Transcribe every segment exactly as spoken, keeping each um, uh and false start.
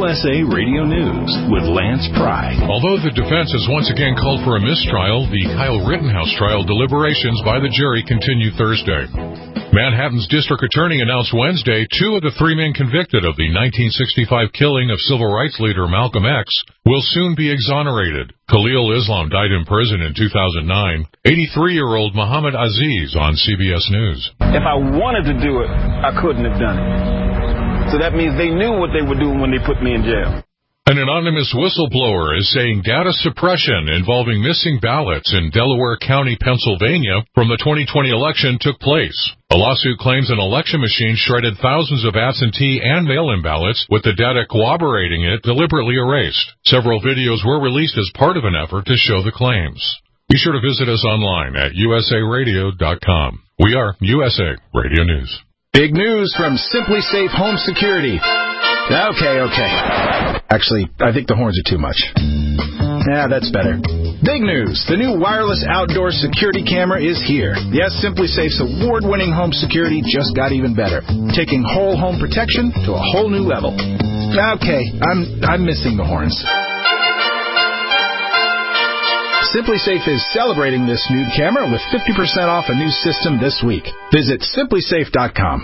S A Radio News with Lance Pry. Although the defense has once again called for a mistrial, the Kyle Rittenhouse trial deliberations by the jury continue Thursday. Manhattan's district attorney announced Wednesday two of the three men convicted of the nineteen sixty-five killing of civil rights leader Malcolm X will soon be exonerated. Khalil Islam died in prison in two thousand nine. eighty-three-year-old Muhammad Aziz on C B S News. If I wanted to do it, I couldn't have done it. So that means they knew what they were doing when they put me in jail. An anonymous whistleblower is saying data suppression involving missing ballots in Delaware County, Pennsylvania from the twenty twenty election took place. A lawsuit claims an election machine shredded thousands of absentee and mail-in ballots, with the data corroborating it deliberately erased. Several videos were released as part of an effort to show the claims. Be sure to visit us online at U S A radio dot com. We are U S A Radio News. Big news from Simply Safe Home Security. Okay, okay. Actually, I think the horns are too much. Yeah, that's better. Big news. The new wireless outdoor security camera is here. Yes, Simply Safe's award-winning home security just got even better, taking whole home protection to a whole new level. Okay, I'm I'm missing the horns. Simply Safe is celebrating this new camera with fifty percent off a new system this week. Visit simply safe dot com.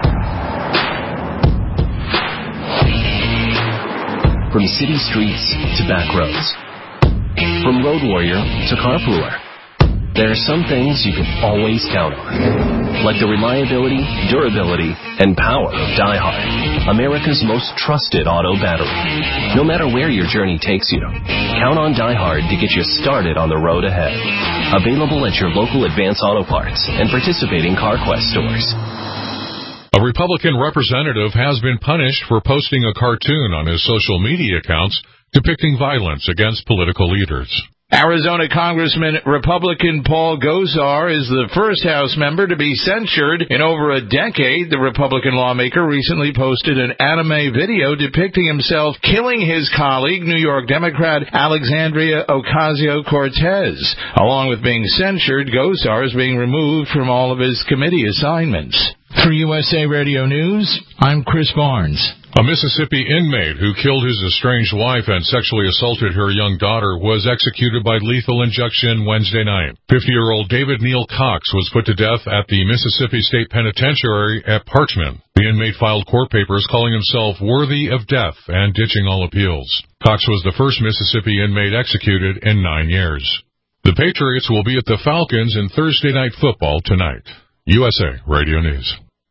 From city streets to back roads, from road warrior to carpooler, there are some things you can always count on, like the reliability, durability, and power of DieHard, America's most trusted auto battery. No matter where your journey takes you, count on DieHard to get you started on the road ahead. Available at your local Advance Auto Parts and participating CarQuest stores. A Republican representative has been punished for posting a cartoon on his social media accounts depicting violence against political leaders. Arizona Congressman Republican Paul Gosar is the first House member to be censured in over a decade. The Republican lawmaker recently posted an anime video depicting himself killing his colleague, New York Democrat Alexandria Ocasio-Cortez. Along with being censured, Gosar is being removed from all of his committee assignments. For U S A Radio News, I'm Chris Barnes. A Mississippi inmate who killed his estranged wife and sexually assaulted her young daughter was executed by lethal injection Wednesday night. fifty-year-old David Neal Cox was put to death at the Mississippi State Penitentiary at Parchman. The inmate filed court papers calling himself worthy of death and ditching all appeals. Cox was the first Mississippi inmate executed in nine years. The Patriots will be at the Falcons in Thursday Night Football tonight. U S A Radio News.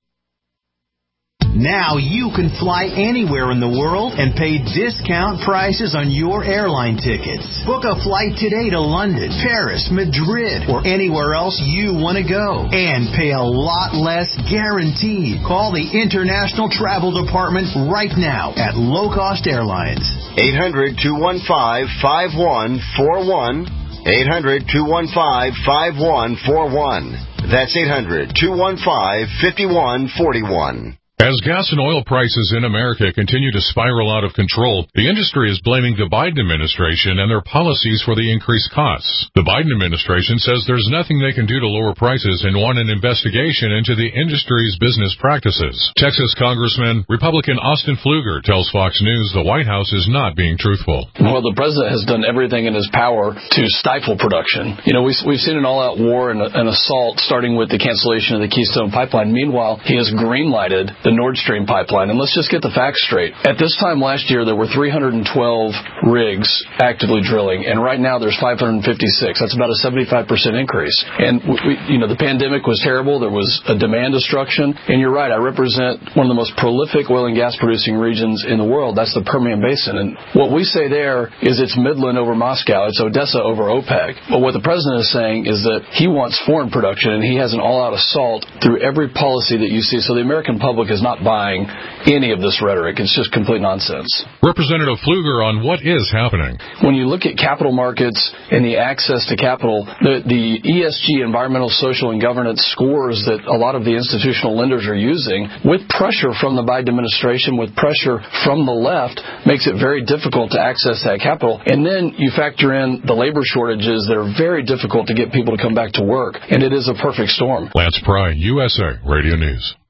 Now you can fly anywhere in the world and pay discount prices on your airline tickets. Book a flight today to London, Paris, Madrid, or anywhere else you want to go. And pay a lot less guaranteed. Call the International Travel Department right now at Low Cost Airlines. eight hundred, two one five, five one four one. eight hundred, two one five, five one four one. That's eight hundred, two one five, five one four one. As gas and oil prices in America continue to spiral out of control, the industry is blaming the Biden administration and their policies for the increased costs. The Biden administration says there's nothing they can do to lower prices and want an investigation into the industry's business practices. Texas Congressman Republican Austin Pfluger tells Fox News the White House is not being truthful. Well, the president has done everything in his power to stifle production. You know, we, we've seen an all-out war and an assault starting with the cancellation of the Keystone Pipeline. Meanwhile, he has green-lighted the Nord Stream pipeline. And let's just get the facts straight. At this time last year, there were three hundred twelve rigs actively drilling, and right now there's five hundred fifty-six. That's about a seventy-five percent increase. And, we, you know, the pandemic was terrible. There was a demand destruction. And you're right, I represent one of the most prolific oil and gas producing regions in the world. That's the Permian Basin. And what we say there is it's Midland over Moscow. It's Odessa over OPEC. But what the president is saying is that he wants foreign production, and he has an all-out assault through every policy that you see. So the American public is not buying any of this rhetoric. It's just complete nonsense. Representative Pfluger on what is happening. When you look at capital markets and the access to capital, the, the E S G, environmental, social, and governance scores that a lot of the institutional lenders are using, with pressure from the Biden administration, with pressure from the left, makes it very difficult to access that capital. And then you factor in the labor shortages that are very difficult to get people to come back to work. And it is a perfect storm. Lance Pry, U S A Radio News.